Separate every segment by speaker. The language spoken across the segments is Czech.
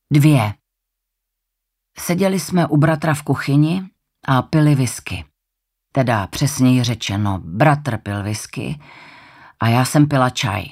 Speaker 1: 2. Seděli jsme u bratra v kuchyni a pili whisky. Teda přesněji řečeno, bratr pil whisky a já jsem pila čaj.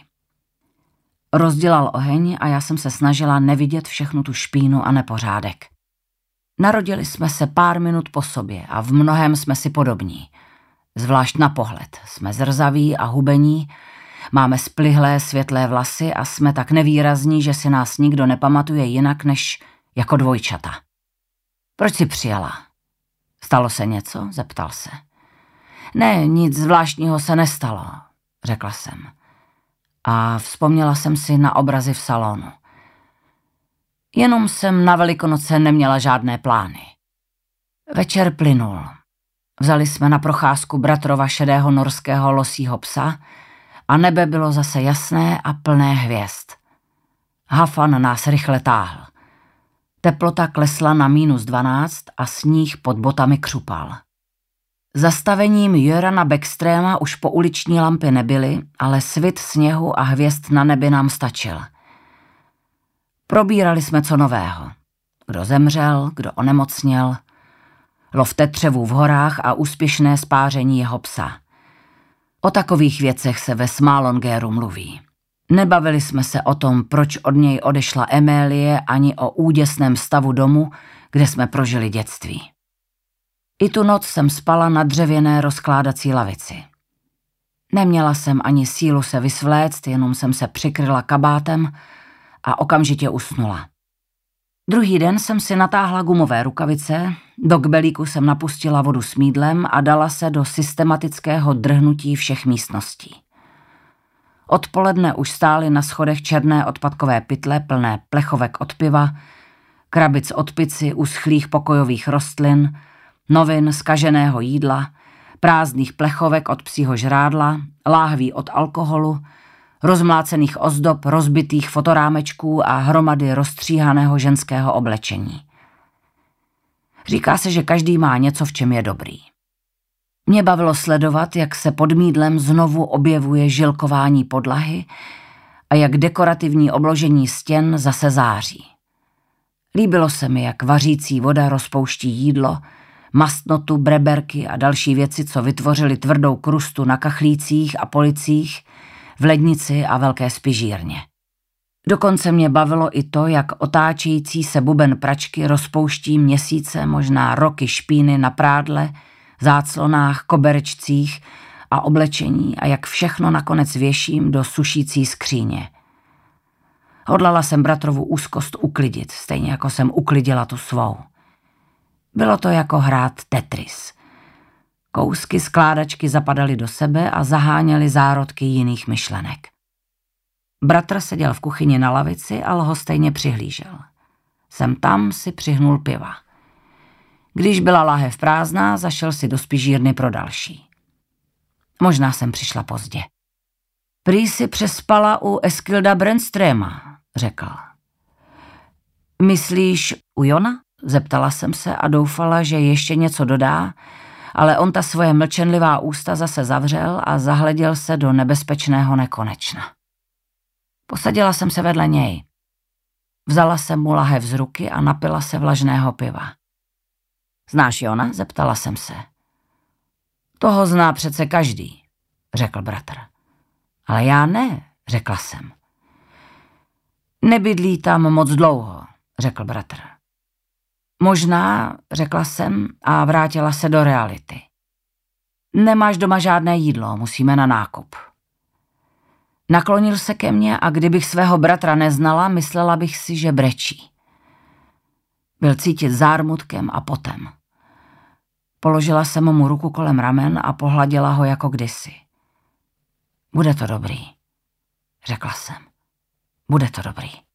Speaker 1: Rozdělal oheň a já jsem se snažila nevidět všechnu tu špínu a nepořádek. Narodili jsme se pár minut po sobě a v mnohém jsme si podobní. Zvlášť na pohled. Jsme zrzaví a hubení, máme splihlé světlé vlasy a jsme tak nevýrazní, že si nás nikdo nepamatuje jinak než jako dvojčata. Proč jsi přijela? Stalo se něco? Zeptal se. Ne, nic zvláštního se nestalo, řekla jsem. A vzpomněla jsem si na obrazy v salonu. Jenom jsem na Velikonoce neměla žádné plány. Večer plynul. Vzali jsme na procházku bratrova šedého norského losího psa a nebe bylo zase jasné a plné hvězd. Hafan nás rychle táhl. Teplota klesla na -12 a sníh pod botami křupal. Zastavením Jörana Beckströma už po uliční lampy nebyly, ale svit sněhu a hvězd na nebi nám stačil. Probírali jsme co nového. Kdo zemřel, kdo onemocněl, lov tetřevů v horách a úspěšné spáření jeho psa. O takových věcech se ve Smalongeru mluví. Nebavili jsme se o tom, proč od něj odešla Emélie, ani o úděsném stavu domu, kde jsme prožili dětství. I tu noc jsem spala na dřevěné rozkládací lavici. Neměla jsem ani sílu se vysvléct, jenom jsem se přikryla kabátem a okamžitě usnula. Druhý den jsem si natáhla gumové rukavice, do kbelíku jsem napustila vodu s mýdlem a dala se do systematického drhnutí všech místností. Odpoledne už stály na schodech černé odpadkové pytle plné plechovek od piva, krabic od pici, uschlých pokojových rostlin, novin, zkaženého jídla, prázdných plechovek od psího žrádla, láhví od alkoholu, rozmlácených ozdob, rozbitých fotorámečků a hromady rozstříhaného ženského oblečení. Říká se, že každý má něco, v čem je dobrý. Mě bavilo sledovat, jak se pod mýdlem znovu objevuje žilkování podlahy a jak dekorativní obložení stěn zase září. Líbilo se mi, jak vařící voda rozpouští jídlo, mastnotu, breberky a další věci, co vytvořily tvrdou krustu na kachlících a policích, v lednici a velké spižírně. Dokonce mě bavilo i to, jak otáčející se buben pračky rozpouští měsíce, možná roky špíny na prádle, záclonách, koberečcích a oblečení a jak všechno nakonec věším do sušící skříně. Hodlala jsem bratrovu úzkost uklidit, stejně jako jsem uklidila tu svou. Bylo to jako hrát Tetris. Kousky skládačky zapadaly do sebe a zaháněly zárodky jiných myšlenek. Bratr seděl v kuchyni na lavici a lhostejně přihlížel. Sem tam si přihnul piva. Když byla láhev prázdná, zašel si do spižírny pro další. Možná jsem přišla pozdě. Prý si přespala u Eskilda Brännströma, řekl. Myslíš u Jona? Zeptala jsem se a doufala, že ještě něco dodá, ale on ta svoje mlčenlivá ústa zase zavřel a zahleděl se do nebezpečného nekonečna. Posadila jsem se vedle něj. Vzala jsem mu lahev z ruky a napila se vlažného piva. Znáš Jona? Zeptala jsem se. Toho zná přece každý, řekl bratr. Ale já ne, řekla jsem. Nebydlí tam moc dlouho, řekl bratr. Možná, řekla jsem a vrátila se do reality. Nemáš doma žádné jídlo, musíme na nákup. Naklonil se ke mně a kdybych svého bratra neznala, myslela bych si, že brečí. Byl cítit zármutkem a potem. Položila jsem mu ruku kolem ramen a pohladila ho jako kdysi. Bude to dobrý, řekla jsem. Bude to dobrý.